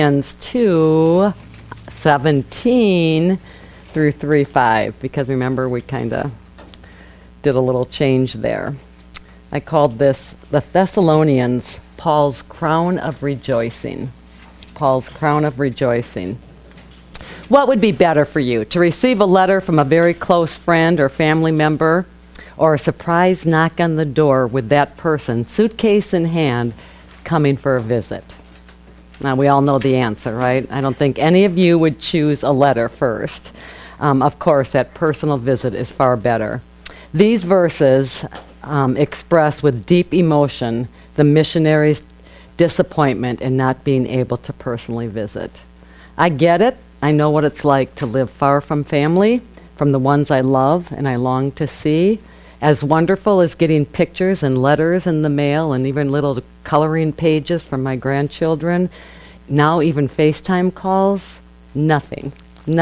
Ends 2:17 through 3:5, because remember we kind of did a little change there. I called this the Thessalonians, Paul's crown of rejoicing. Paul's crown of rejoicing. What would be better for you, to receive a letter from a very close friend or family member, or a surprise knock on the door with that person, suitcase in hand, coming for a visit? Now, we all know the answer, right? I don't think any of you would choose a letter first. Of course, that personal visit is far better. These verses express with deep emotion the missionary's disappointment in not being able to personally visit. I get it. I know what it's like to live far from family, from the ones I love and I long to see. As wonderful as getting pictures and letters in the mail and even little coloring pages from my grandchildren, now even FaceTime calls, nothing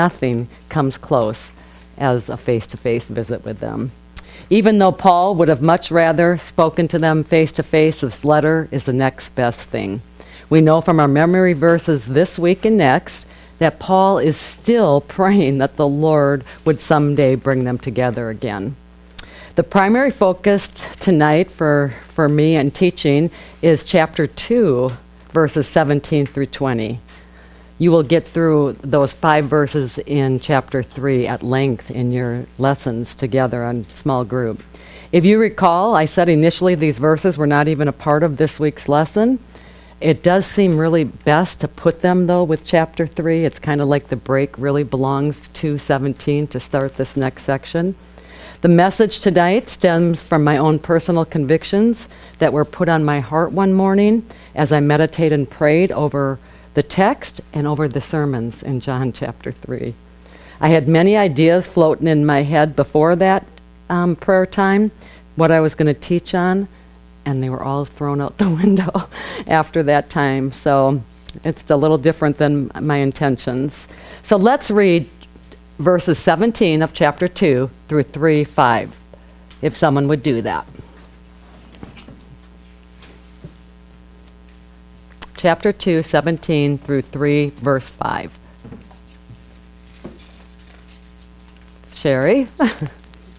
comes close as a face-to-face visit with them. Even though Paul would have much rather spoken to them face-to-face, this letter is the next best thing. We know from our memory verses this week and next that Paul is still praying that the Lord would someday bring them together again. The primary focus tonight for me and teaching is chapter 2, verses 17 through 20. You will get through those 5 verses in chapter 3 at length in your lessons together on small group. If you recall, I said initially these verses were not even a part of this week's lesson. It does seem really best to put them, though, with chapter 3. It's kind of like the break really belongs to 17 to start this next section. The message tonight stems from my own personal convictions that were put on my heart one morning as I meditated and prayed over the text and over the sermons in John chapter 3. I had many ideas floating in my head before that prayer time, what I was going to teach on, and they were all thrown out the window after that time. So it's a little different than my intentions. So let's read verses 17 of chapter 2 through 3:5, if someone would do that. Chapter 2, 17 through 3, verse 5. Sherry? 17.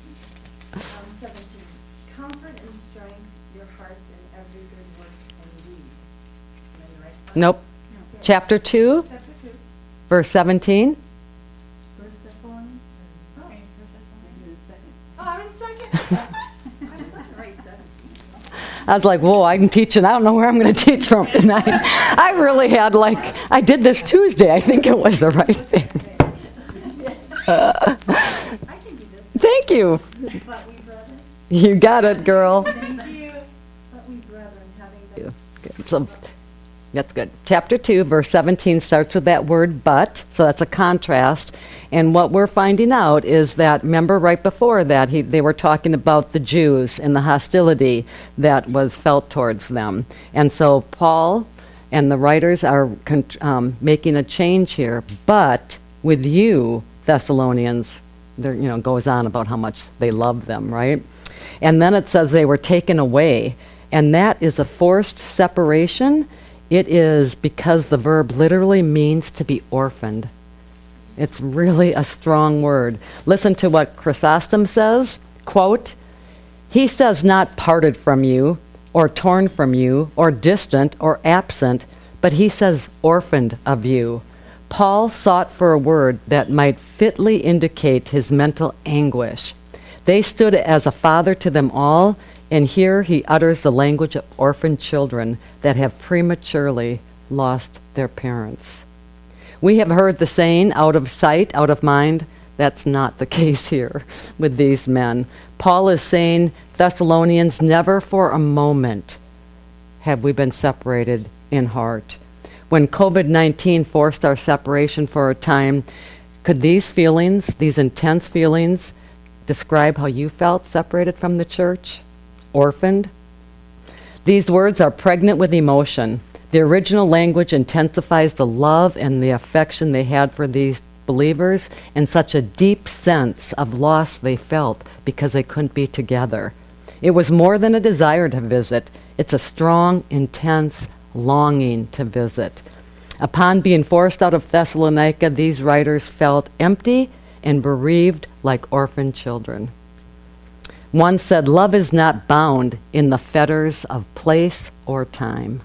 Comfort and strength your hearts in every good work and deed. Am I in the right spot? Nope. No. Chapter 2, Chapter 2. verse 17. First Thessalonians. Oh, First Thessalonians. I'm in second. I was on the right side. I was like, whoa, I'm teaching. I don't know where I'm going to teach from tonight. I really had I did this Tuesday. I think it was the right thing. I can do this. Thank you. But we brethren. You got it, girl. Thank you. But we brethren having the Good. So that's good. Chapter 2, verse 17 starts with that word but, so that's a contrast. And what we're finding out is that, remember right before that, they were talking about the Jews and the hostility that was felt towards them. And so Paul and the writers are making a change here. But with you, Thessalonians, there goes on about how much they love them, right? And then it says they were taken away. And that is a forced separation. It is because the verb literally means to be orphaned. It's really a strong word. Listen to what Chrysostom says, quote, "He says not parted from you, or torn from you, or distant, or absent, but he says orphaned of you." Paul sought for a word that might fitly indicate his mental anguish. They stood as a father to them all, and here he utters the language of orphaned children that have prematurely lost their parents. We have heard the saying, out of sight, out of mind. That's not the case here with these men. Paul is saying, Thessalonians, never for a moment have we been separated in heart. When COVID-19 forced our separation for a time, could these feelings, these intense feelings, describe how you felt separated from the church? Orphaned? These words are pregnant with emotion. The original language intensifies the love and the affection they had for these believers and such a deep sense of loss they felt because they couldn't be together. It was more than a desire to visit. It's a strong, intense longing to visit. Upon being forced out of Thessalonica, these writers felt empty and bereaved like orphan children. One said, "Love is not bound in the fetters of place or time."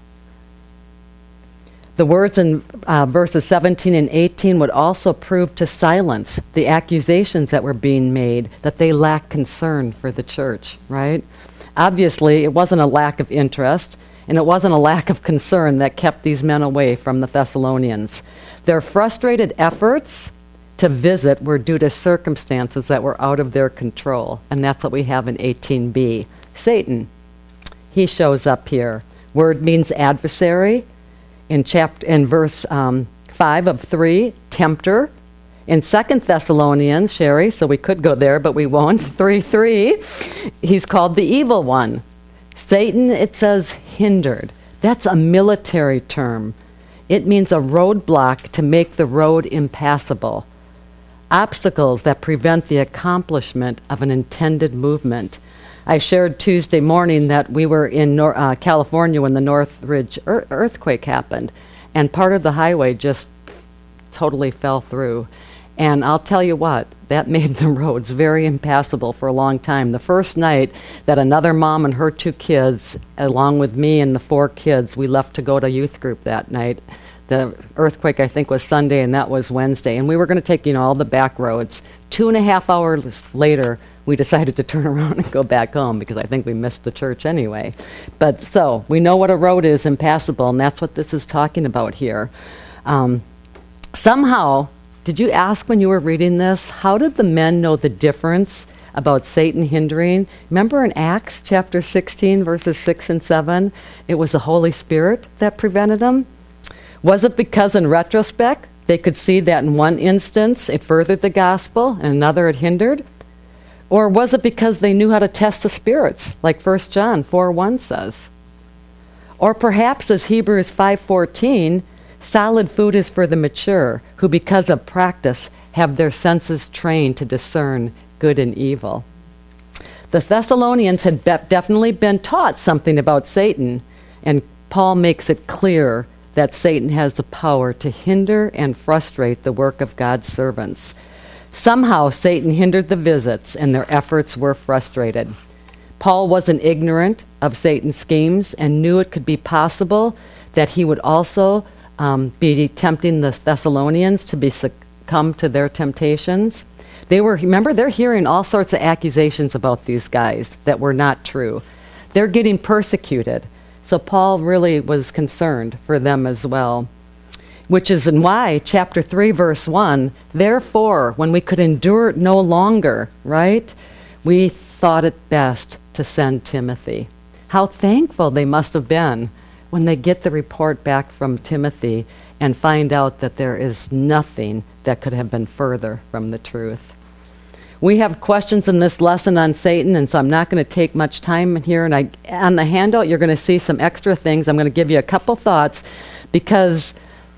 The words in verses 17 and 18 would also prove to silence the accusations that were being made that they lack concern for the church, right? Obviously, it wasn't a lack of interest, and it wasn't a lack of concern that kept these men away from the Thessalonians. Their frustrated efforts to visit were due to circumstances that were out of their control, and that's what we have in 18b. Satan, he shows up here. Word means adversary. In verse 5 of 3, tempter. In 2 Thessalonians, Sherry, so we could go there, but we won't, 3:3, he's called the evil one. Satan, it says, hindered. That's a military term. It means a roadblock to make the road impassable. Obstacles that prevent the accomplishment of an intended movement. I shared Tuesday morning that we were in California when the Northridge earthquake happened, and part of the highway just totally fell through. And I'll tell you what, that made the roads very impassable for a long time. The first night that another mom and her 2 kids, along with me and the 4 kids, we left to go to youth group that night. The earthquake, I think, was Sunday, and that was Wednesday. And we were going to take, all the back roads. 2.5 hours later, we decided to turn around and go back home because I think we missed the church anyway. But so, we know what a road is, impassable, and that's what this is talking about here. Somehow, did you ask when you were reading this, how did the men know the difference about Satan hindering? Remember in Acts chapter 16, verses 6 and 7, it was the Holy Spirit that prevented them? Was it because in retrospect, they could see that in one instance it furthered the gospel and another it hindered? Or was it because they knew how to test the spirits, like 1 John 4:1 says? Or perhaps, as Hebrews 5:14, solid food is for the mature, who because of practice have their senses trained to discern good and evil. The Thessalonians had definitely been taught something about Satan, and Paul makes it clear that Satan has the power to hinder and frustrate the work of God's servants. Somehow Satan hindered the visits, and their efforts were frustrated. Paul wasn't ignorant of Satan's schemes and knew it could be possible that he would also be tempting the Thessalonians to succumb to their temptations. They're hearing all sorts of accusations about these guys that were not true. They're getting persecuted. So Paul really was concerned for them as well. Which is why, chapter 3, verse 1, therefore, when we could endure it no longer, right, we thought it best to send Timothy. How thankful they must have been when they get the report back from Timothy and find out that there is nothing that could have been further from the truth. We have questions in this lesson on Satan, and so I'm not going to take much time here. And on the handout, you're going to see some extra things. I'm going to give you a couple thoughts because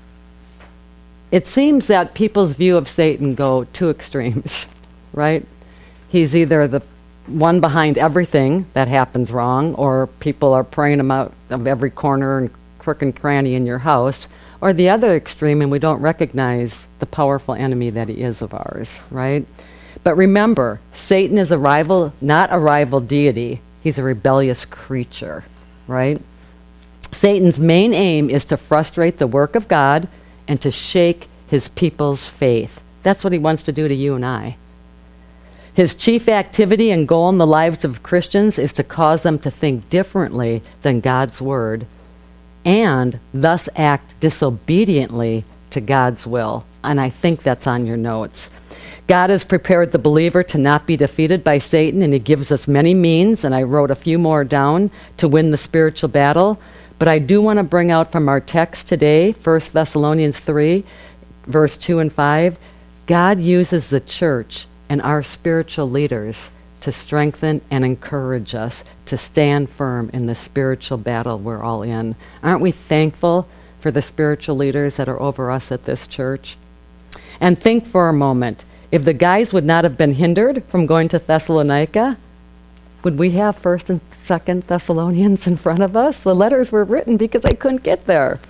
it seems that people's view of Satan go 2 extremes, right? He's either the one behind everything that happens wrong, or people are praying him out of every corner and crook and cranny in your house, or the other extreme, and we don't recognize the powerful enemy that he is of ours, right? But remember, Satan is not a rival deity. He's a rebellious creature, right? Satan's main aim is to frustrate the work of God and to shake his people's faith. That's what he wants to do to you and I. His chief activity and goal in the lives of Christians is to cause them to think differently than God's word and thus act disobediently to God's will. And I think that's on your notes. God has prepared the believer to not be defeated by Satan, and he gives us many means, and I wrote a few more down, to win the spiritual battle. But I do want to bring out from our text today, 1 Thessalonians 3, verse 2 and 5, God uses the church and our spiritual leaders to strengthen and encourage us to stand firm in the spiritual battle we're all in. Aren't we thankful for the spiritual leaders that are over us at this church? And think for a moment, if the guys would not have been hindered from going to Thessalonica, would we have 1st and 2nd Thessalonians in front of us? The letters were written because I couldn't get there.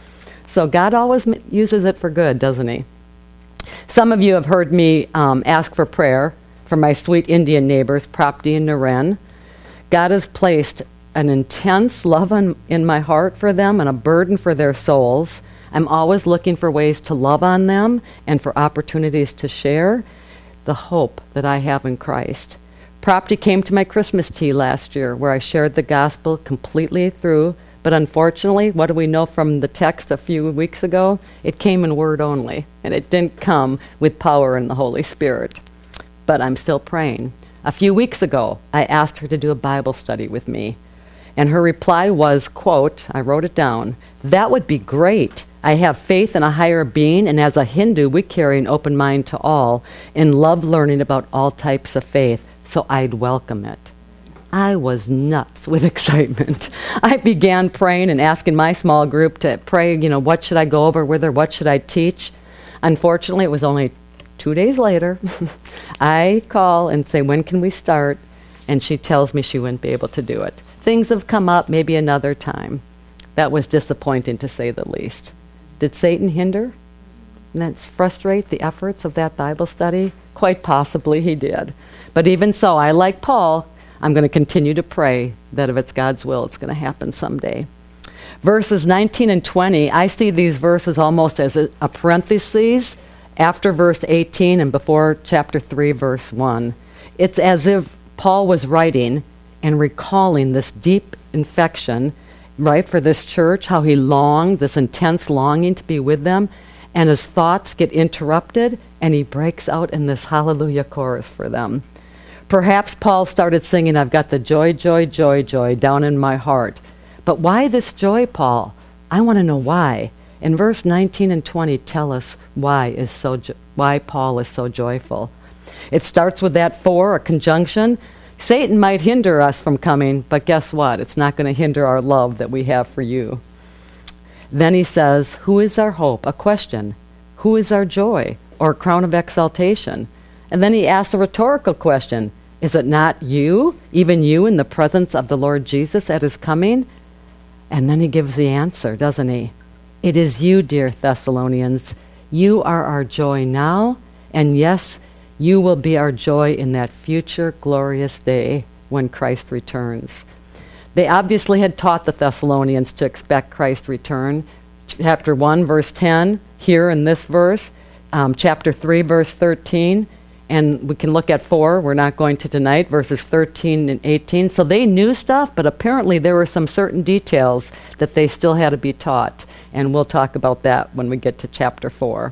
So God always uses it for good, doesn't he? Some of you have heard me ask for prayer for my sweet Indian neighbors, Prapti and Naren. God has placed an intense love in my heart for them and a burden for their souls. I'm always looking for ways to love on them and for opportunities to share the hope that I have in Christ. Prapti came to my Christmas tea last year where I shared the gospel completely through, but unfortunately, what do we know from the text a few weeks ago? It came in word only, and it didn't come with power in the Holy Spirit. But I'm still praying. A few weeks ago, I asked her to do a Bible study with me, and her reply was, quote, I wrote it down, "That would be great. I have faith in a higher being, and as a Hindu, we carry an open mind to all and love learning about all types of faith, so I'd welcome it." I was nuts with excitement. I began praying and asking my small group to pray, what should I go over with her? What should I teach? Unfortunately, it was only 2 days later. I call and say, when can we start? And she tells me she wouldn't be able to do it. Things have come up, maybe another time. That was disappointing, to say the least. Did Satan hinder? And that's frustrate the efforts of that Bible study? Quite possibly he did. But even so, I, like Paul, I'm going to continue to pray that if it's God's will, it's going to happen someday. Verses 19 and 20, I see these verses almost as a parenthesis after verse 18 and before chapter 3, verse 1. It's as if Paul was writing and recalling this deep infection, right, for this church, how he longed, this intense longing to be with them, and his thoughts get interrupted, and he breaks out in this hallelujah chorus for them. Perhaps Paul started singing, I've got the joy, joy, joy, joy down in my heart. But why this joy, Paul? I want to know why. In verse 19 and 20 tell us why Paul is so joyful. It starts with that for, a conjunction. Satan might hinder us from coming, but guess what? It's not going to hinder our love that we have for you. Then he says, who is our hope? A question. Who is our joy? Or crown of exaltation? And then he asks a rhetorical question. Is it not you, even you, in the presence of the Lord Jesus at his coming? And then he gives the answer, doesn't he? It is you, dear Thessalonians. You are our joy now, and yes, you will be our joy in that future glorious day when Christ returns. They obviously had taught the Thessalonians to expect Christ's return. Chapter 1, verse 10, here in this verse. Chapter 3, verse 13. And we can look at 4. We're not going to tonight, verses 13 and 18. So they knew stuff, but apparently there were some certain details that they still had to be taught. And we'll talk about that when we get to chapter 4.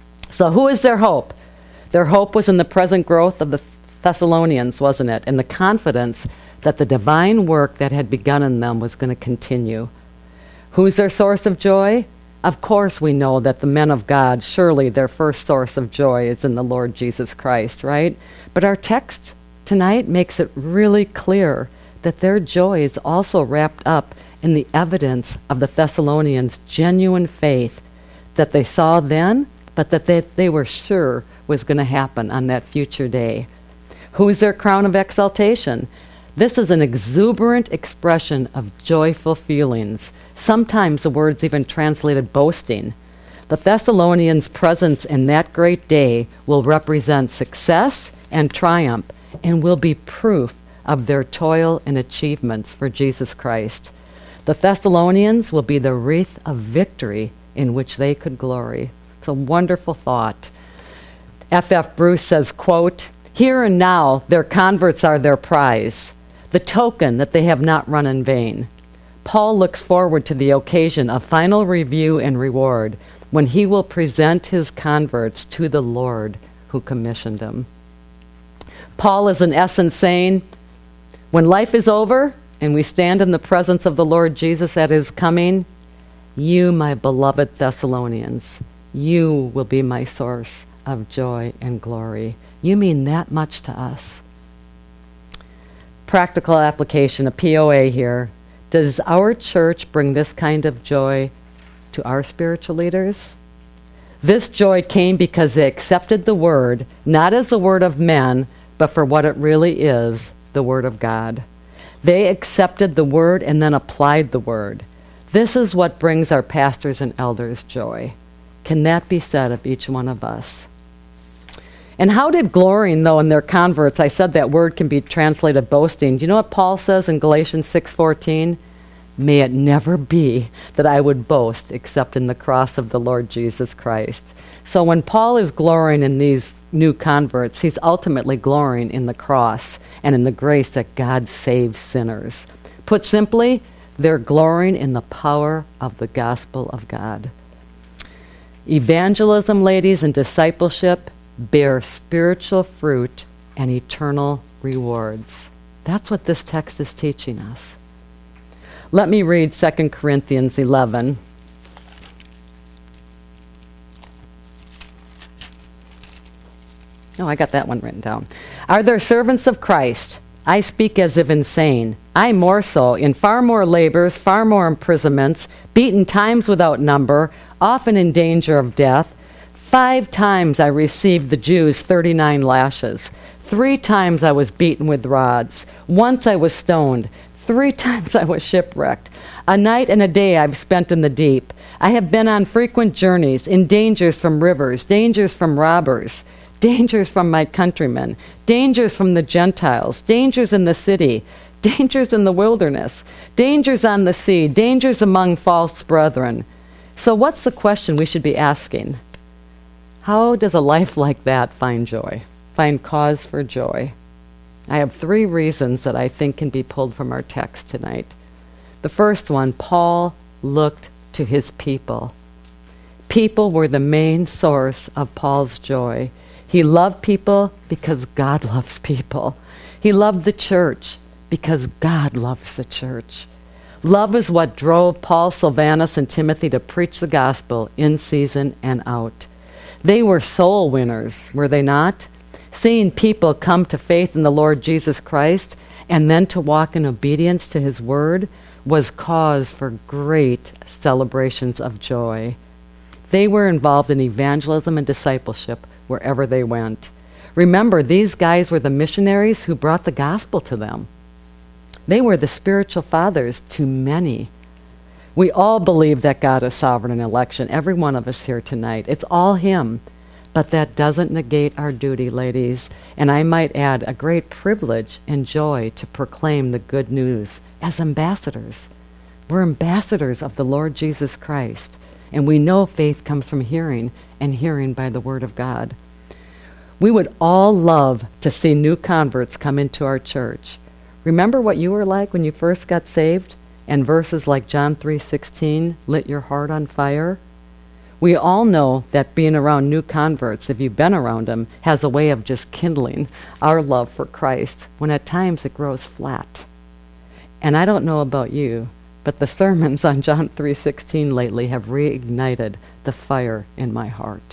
So who is their hope? Their hope was in the present growth of the Thessalonians, wasn't it? And the confidence that the divine work that had begun in them was going to continue. Who's their source of joy? Of course we know that the men of God, surely their first source of joy is in the Lord Jesus Christ, right? But our text tonight makes it really clear that their joy is also wrapped up in the evidence of the Thessalonians' genuine faith that they saw then, but that they were sure was going to happen on that future day. Who is their crown of exaltation? This is an exuberant expression of joyful feelings. Sometimes the word's even translated boasting. The Thessalonians' presence in that great day will represent success and triumph and will be proof of their toil and achievements for Jesus Christ. The Thessalonians will be the wreath of victory in which they could glory. It's a wonderful thought. F.F. Bruce says, quote, here and now their converts are their prize, the token that they have not run in vain. Paul looks forward to the occasion of final review and reward when he will present his converts to the Lord who commissioned them. Paul is in essence saying, when life is over and we stand in the presence of the Lord Jesus at his coming, you, my beloved Thessalonians, you will be my source of joy and glory. You mean that much to us. Practical application, a POA here. Does our church bring this kind of joy to our spiritual leaders? This joy came because they accepted the word, not as the word of men, but for what it really is, the word of God. They accepted the word and then applied the word. This is what brings our pastors and elders joy. Can that be said of each one of us? And how did glorying, though, in their converts, I said that word can be translated boasting. Do you know what Paul says in Galatians 6:14? May it never be that I would boast except in the cross of the Lord Jesus Christ. So when Paul is glorying in these new converts, he's ultimately glorying in the cross and in the grace that God saves sinners. Put simply, they're glorying in the power of the gospel of God. Evangelism, ladies, and discipleship bear spiritual fruit and eternal rewards. That's what this text is teaching us. Let me read 2 Corinthians 11. Oh, I got that one written down. Are there servants of Christ? I speak as if insane. I more so, in far more labors, far more imprisonments, beaten times without number, often in danger of death. 5 times I received the Jews 39 lashes. 3 times I was beaten with rods. Once I was stoned. 3 times I was shipwrecked. A night and a day I've spent in the deep. I have been on frequent journeys, in dangers from rivers, dangers from robbers, dangers from my countrymen, dangers from the Gentiles, dangers in the city, dangers in the wilderness, dangers on the sea, dangers among false brethren. So what's the question we should be asking? How does a life like that find joy, find cause for joy? I have 3 reasons that I think can be pulled from our text tonight. The first one, Paul looked to his people. People were the main source of Paul's joy. He loved people because God loves people. He loved the church because God loves the church. Love is what drove Paul, Silvanus, and Timothy to preach the gospel in season and out. They were soul winners, were they not? Seeing people come to faith in the Lord Jesus Christ and then to walk in obedience to his word was cause for great celebrations of joy. They were involved in evangelism and discipleship wherever they went. Remember, these guys were the missionaries who brought the gospel to them. They were the spiritual fathers to many. We all believe that God is sovereign in election, every one of us here tonight. It's all him. But that doesn't negate our duty, ladies, and I might add a great privilege and joy to proclaim the good news as ambassadors. We're ambassadors of the Lord Jesus Christ, and we know faith comes from hearing, and hearing by the word of God. We would all love to see new converts come into our church. Remember what you were like when you first got saved? And verses like John 3:16 lit your heart on fire? We all know that being around new converts, if you've been around them, has a way of just kindling our love for Christ, when at times it grows flat. And I don't know about you, but the sermons on John 3:16 lately have reignited the fire in my heart.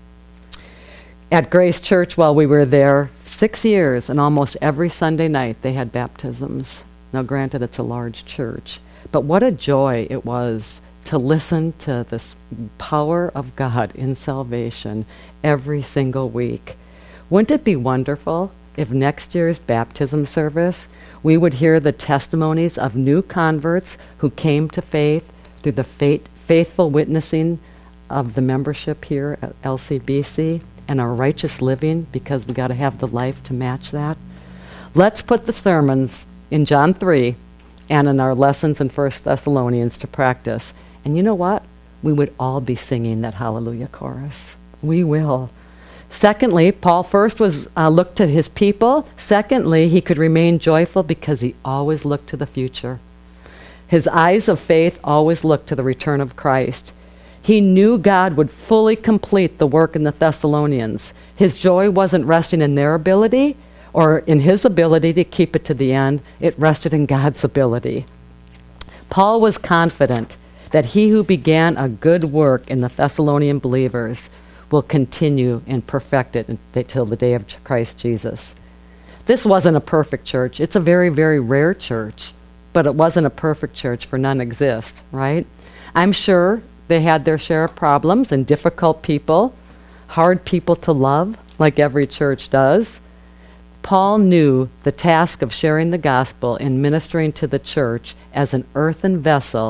At Grace Church, while we were there, 6 years, and almost every Sunday night they had baptisms. Now granted, it's a large church, but what a joy it was to listen to this power of God in salvation every single week. Wouldn't it be wonderful if next year's baptism service we would hear the testimonies of new converts who came to faith through the faithful witnessing of the membership here at LCBC and our righteous living, because we got to have the life to match that? Let's put the sermons in John 3 and in our lessons in 1 Thessalonians to practice. And you know what? We would all be singing that hallelujah chorus. We will. Secondly, Paul first was looked to his people. Secondly, he could remain joyful because he always looked to the future. His eyes of faith always looked to the return of Christ. He knew God would fully complete the work in the Thessalonians. His joy wasn't resting in their ability or in his ability to keep it to the end. It rested in God's ability. Paul was confident that he who began a good work in the Thessalonian believers will continue and perfect it until the day of Christ Jesus. This wasn't a perfect church. It's a very, very rare church, but it wasn't a perfect church, for none exist, right? I'm sure they had their share of problems and difficult people, hard people to love, like every church does. Paul knew the task of sharing the gospel and ministering to the church as an earthen vessel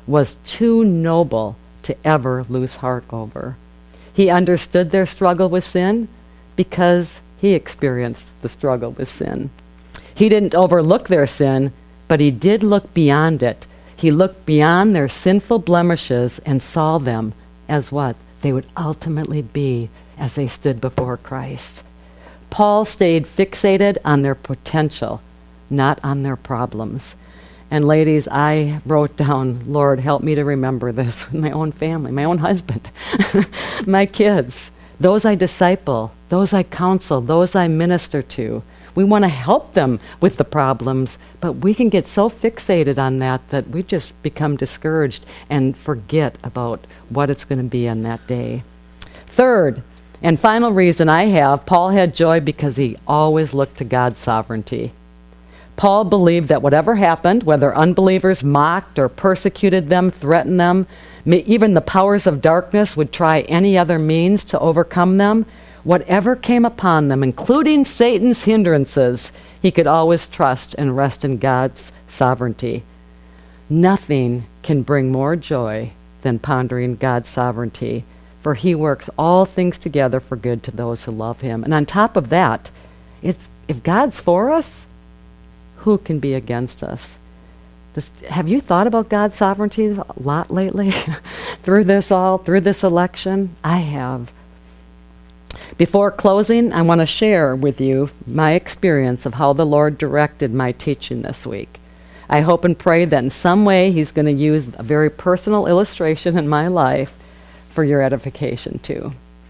was too noble to ever lose heart over. He understood their struggle with sin because he experienced the struggle with sin. He didn't overlook their sin, but he did look beyond it. He looked beyond their sinful blemishes and saw them as what they would ultimately be as they stood before Christ. Paul stayed fixated on their potential, not on their problems. And ladies, I wrote down, Lord, help me to remember this with my own family, my own husband, my kids, those I disciple, those I counsel, those I minister to. We want to help them with the problems, but we can get so fixated on that we just become discouraged and forget about what it's going to be on that day. Third, and final reason I have, Paul had joy because he always looked to God's sovereignty. Paul believed that whatever happened, whether unbelievers mocked or persecuted them, threatened them, even the powers of darkness would try any other means to overcome them, whatever came upon them, including Satan's hindrances, he could always trust and rest in God's sovereignty. Nothing can bring more joy than pondering God's sovereignty, for he works all things together for good to those who love him. And on top of that, if God's for us, who can be against us? Have you thought about God's sovereignty a lot lately? through this election? I have. Before closing, I want to share with you my experience of how the Lord directed my teaching this week. I hope and pray that in some way he's going to use a very personal illustration in my life for your edification too.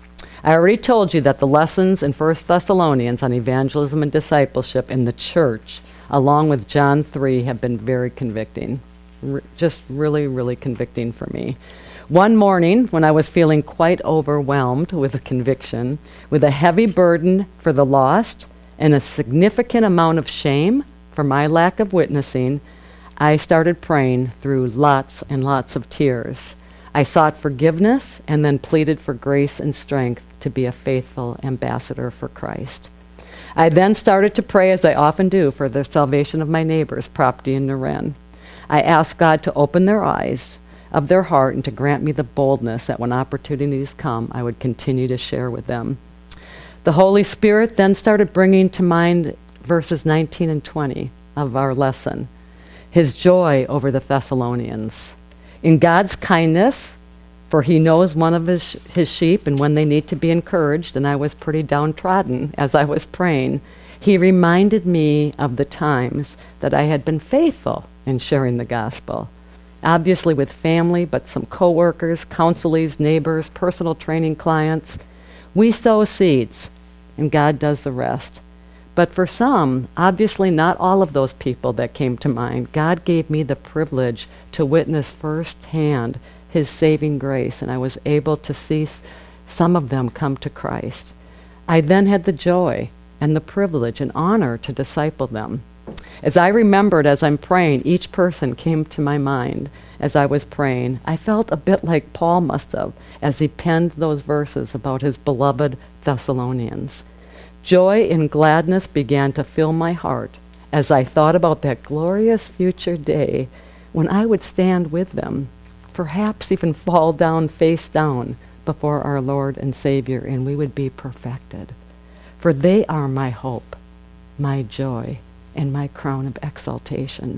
I already told you that the lessons in 1 Thessalonians on evangelism and discipleship in the church, along with John 3, have been very convicting. Just really, really convicting for me. One morning, when I was feeling quite overwhelmed with a conviction, with a heavy burden for the lost and a significant amount of shame for my lack of witnessing, I started praying through lots and lots of tears. I sought forgiveness and then pleaded for grace and strength to be a faithful ambassador for Christ. I then started to pray, as I often do, for the salvation of my neighbors, Propti and Naren. I asked God to open their eyes of their heart and to grant me the boldness that when opportunities come, I would continue to share with them. The Holy Spirit then started bringing to mind verses 19 and 20 of our lesson, his joy over the Thessalonians. In God's kindness, for he knows one of his sheep and when they need to be encouraged, and I was pretty downtrodden as I was praying, he reminded me of the times that I had been faithful in sharing the gospel. Obviously with family, but some coworkers, counselees, neighbors, personal training clients. We sow seeds, and God does the rest. But for some, obviously not all of those people that came to mind, God gave me the privilege to witness firsthand his saving grace, and I was able to see some of them come to Christ. I then had the joy and the privilege and honor to disciple them. As I remembered as I'm praying, each person came to my mind as I was praying. I felt a bit like Paul must have as he penned those verses about his beloved Thessalonians. Joy and gladness began to fill my heart as I thought about that glorious future day when I would stand with them, perhaps even fall down face down before our Lord and Savior, and we would be perfected. For they are my hope, my joy, and my crown of exaltation.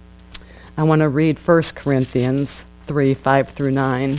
I want to read 1 Corinthians 3, 5 through 9.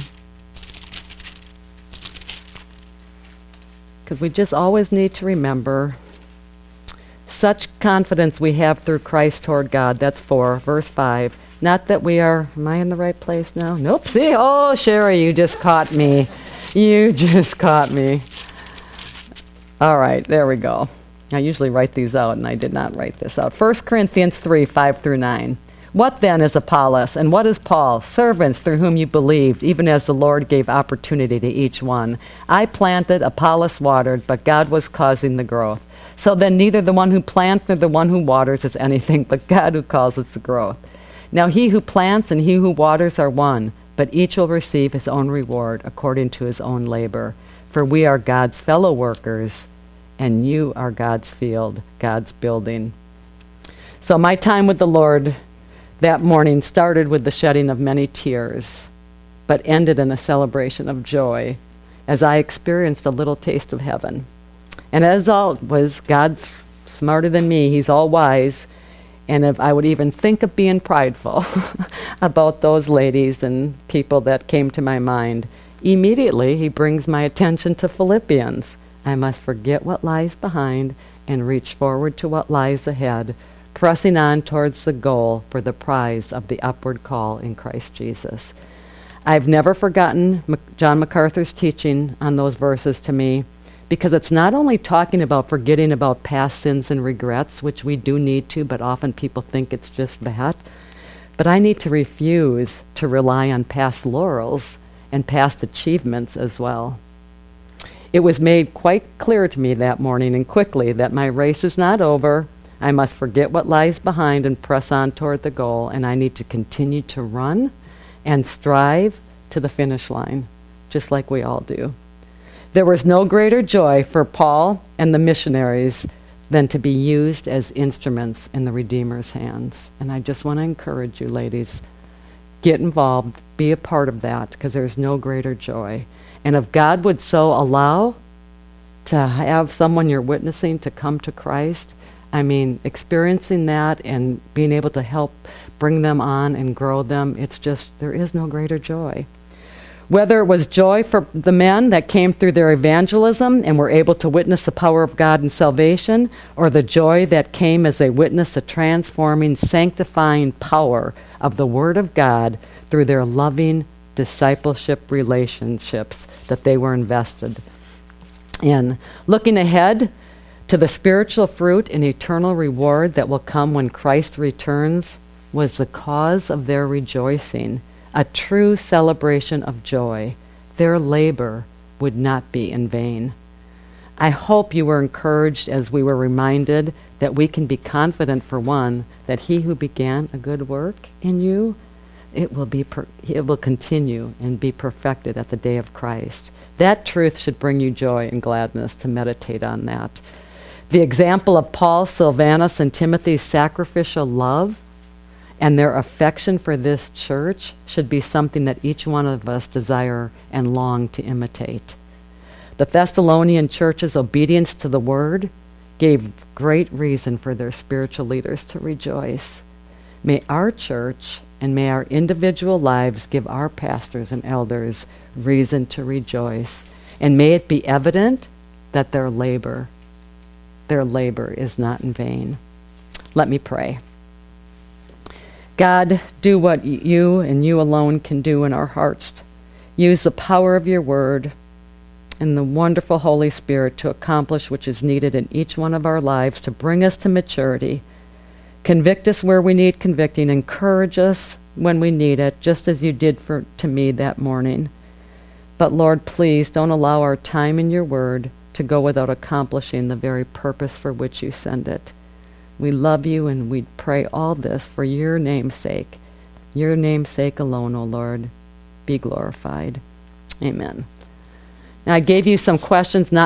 Because we just always need to remember such confidence we have through Christ toward God. That's 4, verse 5. Not that we are, am I in the right place now? Nope. See? Oh, Sherry, you just caught me. You just caught me. All right, there we go. I usually write these out, and I did not write this out. 1 Corinthians 3, 5 through 9. What then is Apollos, and what is Paul? Servants through whom you believed, even as the Lord gave opportunity to each one. I planted, Apollos watered, but God was causing the growth. So then neither the one who plants nor the one who waters is anything, but God who causes the growth. Now he who plants and he who waters are one, but each will receive his own reward according to his own labor. For we are God's fellow workers, and you are God's field, God's building. So my time with the Lord that morning started with the shedding of many tears, but ended in a celebration of joy as I experienced a little taste of heaven. And as always, God's smarter than me. He's all wise. And if I would even think of being prideful about those ladies and people that came to my mind, immediately he brings my attention to Philippians. I must forget what lies behind and reach forward to what lies ahead, pressing on towards the goal for the prize of the upward call in Christ Jesus. I've never forgotten John MacArthur's teaching on those verses to me, because it's not only talking about forgetting about past sins and regrets, which we do need to, but often people think it's just that, but I need to refuse to rely on past laurels and past achievements as well. It was made quite clear to me that morning and quickly that my race is not over. I must forget what lies behind and press on toward the goal, and I need to continue to run and strive to the finish line, just like we all do. There was no greater joy for Paul and the missionaries than to be used as instruments in the Redeemer's hands. And I just want to encourage you, ladies, get involved, be a part of that, because there's no greater joy. And if God would so allow to have someone you're witnessing to come to Christ, I mean, experiencing that and being able to help bring them on and grow them, it's just, there is no greater joy. Whether it was joy for the men that came through their evangelism and were able to witness the power of God in salvation, or the joy that came as they witnessed the transforming, sanctifying power of the Word of God through their loving discipleship relationships that they were invested in. Looking ahead to the spiritual fruit and eternal reward that will come when Christ returns was the cause of their rejoicing. A true celebration of joy. Their labor would not be in vain. I hope you were encouraged as we were reminded that we can be confident, for one, that he who began a good work in you, it will continue and be perfected at the day of Christ. That truth should bring you joy and gladness to meditate on that. The example of Paul, Silvanus, and Timothy's sacrificial love and their affection for this church should be something that each one of us desire and long to imitate. The Thessalonian church's obedience to the word gave great reason for their spiritual leaders to rejoice. May our church and may our individual lives give our pastors and elders reason to rejoice. And may it be evident that their labor is not in vain. Let me pray. God, do what you and you alone can do in our hearts. Use the power of your word and the wonderful Holy Spirit to accomplish which is needed in each one of our lives to bring us to maturity. Convict us where we need convicting. Encourage us when we need it, just as you did to me that morning. But Lord, please don't allow our time in your word to go without accomplishing the very purpose for which you send it. We love you, and we pray all this for your name's sake. Your name's sake alone, O Lord. Be glorified. Amen. Now, I gave you some questions, not